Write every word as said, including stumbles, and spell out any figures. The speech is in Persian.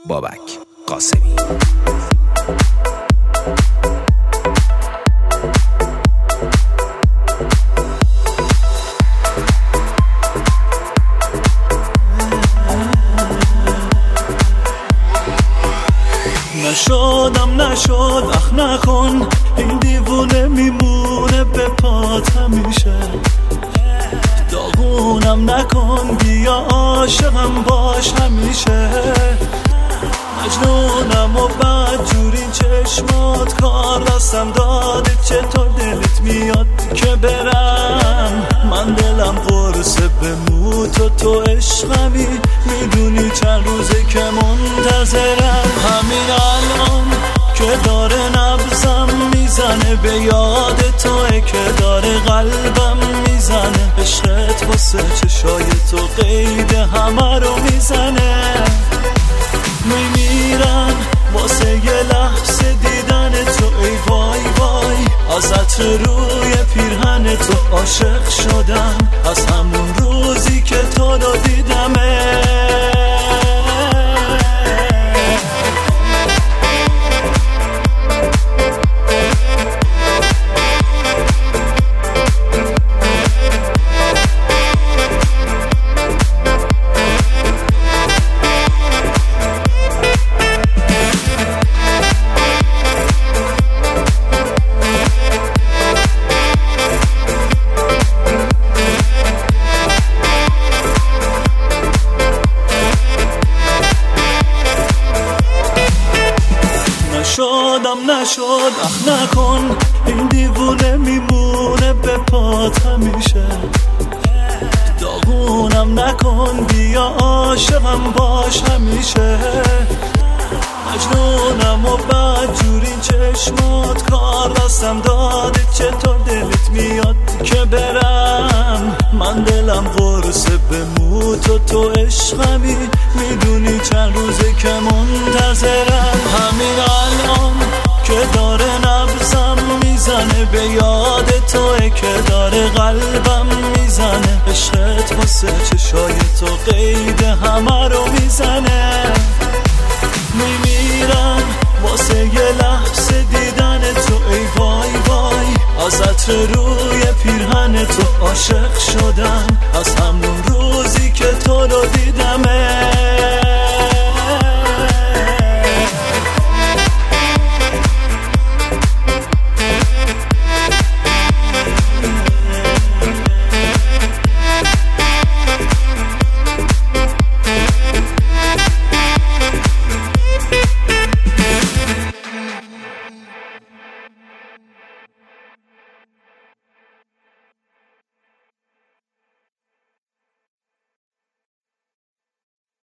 بابک قاسمی. نشدم نشد اخ نکن، این دیوونه میمونه به پات همیشه. داغونم نکن، بیا عاشقم باش همیشه. مجنونم و بد جوری چشمات کار دستم داده، چطور دلت میاد که برم؟ من دلم قرصه بموت و تو عشقمی، میدونی چند روزه که منتظرم. همین الان که داره نبضم میزنه، به یاد توه که داره قلبم میزنه. عشقت واسه چشای تو قید همه رو میزنه. میمیرم واسه یه لحظه دیدن تو، ای وای وای. از عطر روی پیرهن تو عاشق شدم، از همون روزی که تو رو دیدمه. نشدم نشد اخ نکن، این دیوونه میمونه به پات همیشه. داغونم نکن، بیا عاشقم باش همیشه. مجنونم و بد جوری چشمات کار دستم داده، چطور دلت میاد که برم؟ من دلم قرصه بموت و تو عشقمی، میدونی چند روزه که منتظرم. همین الان که داره نبضم میزنه، به یاد توه که داره قلبم میزنه. عشقت واسه چشای تو قید همه رو میزنه.